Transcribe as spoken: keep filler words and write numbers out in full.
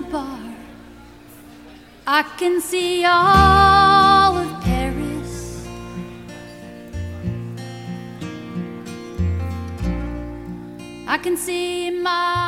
bar, I can see all of Paris. I can see my